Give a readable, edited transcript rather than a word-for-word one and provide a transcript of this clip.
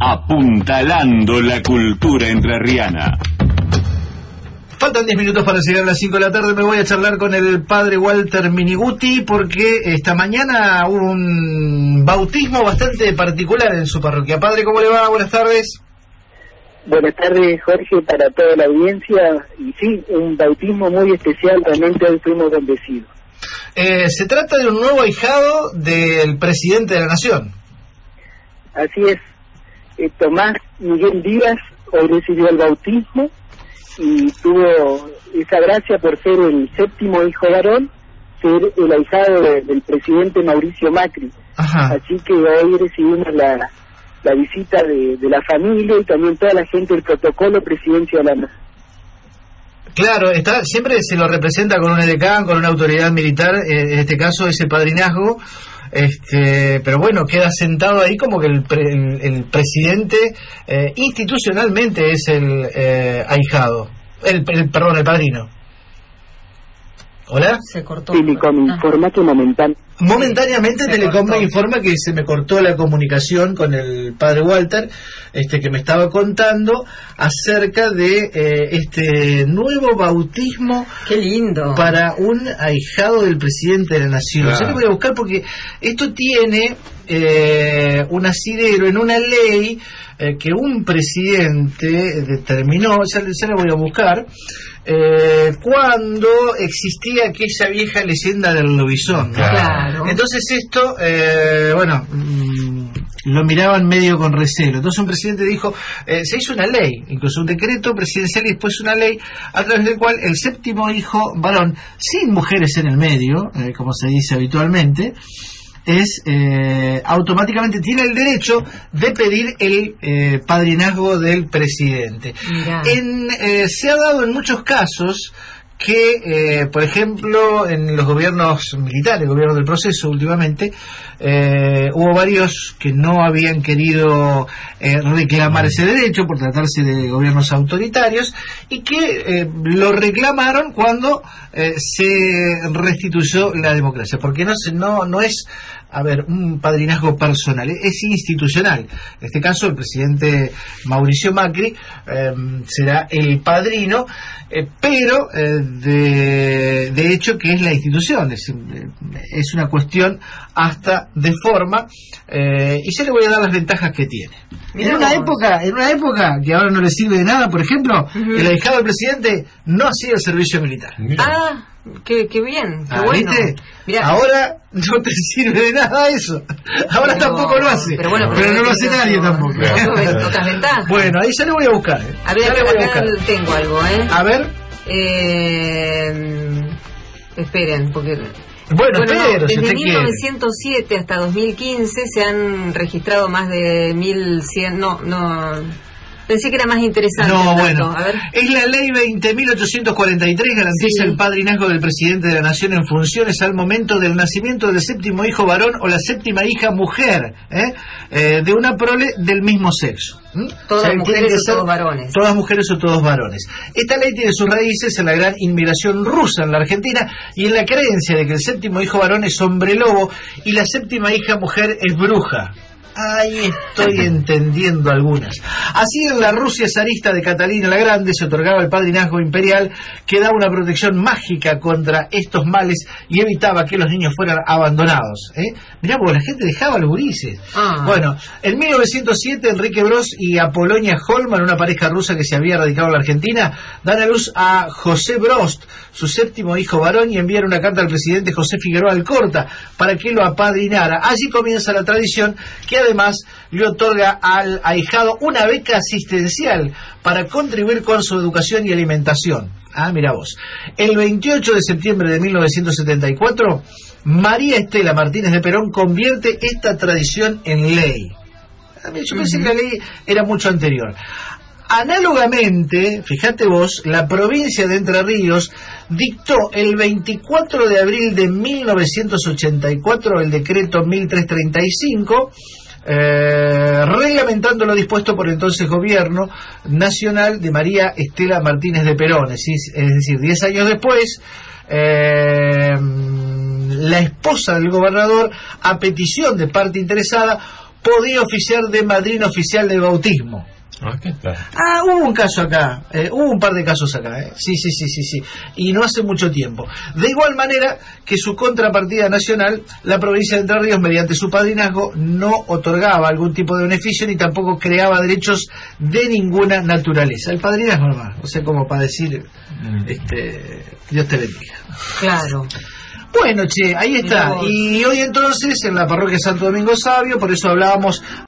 Apuntalando la cultura entrerriana. Faltan 10 minutos para llegar a las 5 de la tarde. Me voy a charlar con el padre Walter Miniguti porque esta mañana hubo un bautismo bastante particular en su parroquia. Padre, ¿cómo le va? Buenas tardes. Buenas tardes, Jorge, para toda la audiencia. Y sí, un bautismo muy especial, realmente hoy fuimos bendecidos. Se trata de un nuevo ahijado del presidente de la Nación. Así es. Tomás Miguel Díaz hoy recibió el bautismo y tuvo esa gracia por ser el séptimo hijo varón, ser el ahijado del presidente Mauricio Macri. Ajá. Así que hoy recibimos la visita de la familia y también toda la gente del protocolo Presidencia de la Nación. Claro, siempre se lo representa con un edecán, con una autoridad militar, en este caso ese padrinazgo, pero bueno, queda sentado ahí como que el presidente institucionalmente es el ahijado, el padrino. ¿Hola? Se cortó. Telecom informa que momentáneamente Telecom me informa que se me cortó la comunicación con el padre Walter, que me estaba contando acerca de este nuevo bautismo. ¡Qué lindo! Para un ahijado del presidente de la Nación. Claro. Yo lo voy a buscar porque esto tiene un asidero en una ley que un presidente determinó, ya lo voy a buscar, cuando existía aquella vieja leyenda del lobizón. Claro. Entonces esto, lo miraban medio con recelo. Entonces un presidente dijo, se hizo una ley, incluso un decreto presidencial y después una ley a través del cual el séptimo hijo varón, sin mujeres en el medio, como se dice habitualmente, automáticamente tiene el derecho de pedir el padrinazgo del presidente. Se ha dado en muchos casos que, por ejemplo, en los gobiernos militares, el gobierno del proceso últimamente, hubo varios que no habían querido reclamar ese derecho por tratarse de gobiernos autoritarios y que lo reclamaron cuando se restituyó la democracia, porque no es un padrinazgo personal, es institucional. En este caso el presidente Mauricio Macri será el padrino, pero de hecho que es la institución, es una cuestión hasta de forma, y yo le voy a dar las ventajas que tiene. En una época que ahora no le sirve de nada, por ejemplo, el ahijado del presidente no hacía el servicio militar. Qué bien, qué bueno. ¿Viste? Mirá, ahora no te sirve de nada eso. Ahora tampoco lo hace. Pero no lo hace nadie tampoco. Otras ventajas. Bueno, ahí ya le voy a buscar. A ver, acá tengo algo, A ver. Esperen, porque... Desde 1907 hasta 2015 se han registrado más de 1.100... Pensé que era más interesante. A ver. Es la ley 20.843, garantiza el padrinazgo del presidente de la Nación en funciones al momento del nacimiento del séptimo hijo varón o la séptima hija mujer, de una prole del mismo sexo. Todas mujeres o todos varones. Todas mujeres o todos varones. Esta ley tiene sus raíces en la gran inmigración rusa en la Argentina y en la creencia de que el séptimo hijo varón es hombre lobo y la séptima hija mujer es bruja. Ahí estoy entendiendo algunas. Así en la Rusia zarista de Catalina la Grande se otorgaba el padrinazgo imperial que daba una protección mágica contra estos males y evitaba que los niños fueran abandonados. Mirá, porque la gente dejaba a los gurises. Bueno, en 1907 Enrique Bros y Apolonia Holman, una pareja rusa que se había radicado en la Argentina, dan a luz a José Brost, su séptimo hijo varón, y envían una carta al presidente José Figueroa Alcorta para que lo apadrinara. Allí comienza la tradición que además le otorga al ahijado una beca asistencial para contribuir con su educación y alimentación. Mira vos. El 28 de septiembre de 1974, María Estela Martínez de Perón convierte esta tradición en ley. Yo pensé que la ley era mucho anterior. Análogamente, fíjate vos, la provincia de Entre Ríos dictó el 24 de abril de 1984 el decreto 1335, reglamentando lo dispuesto por el entonces gobierno nacional de María Estela Martínez de Perón. Es decir, 10 años después, la esposa del gobernador, a petición de parte interesada, podía oficiar de madrina oficial de bautismo. ¿Qué tal? Hubo un caso acá, hubo un par de casos acá, sí, y no hace mucho tiempo. De igual manera que su contrapartida nacional, la provincia de Entre Ríos, mediante su padrinazgo, no otorgaba algún tipo de beneficio ni tampoco creaba derechos de ninguna naturaleza. El padrinazgo nomás, o sea, como para decir, Dios te bendiga. Claro. Bueno, che, ahí está. Y hoy entonces, en la parroquia Santo Domingo Sabio, por eso hablábamos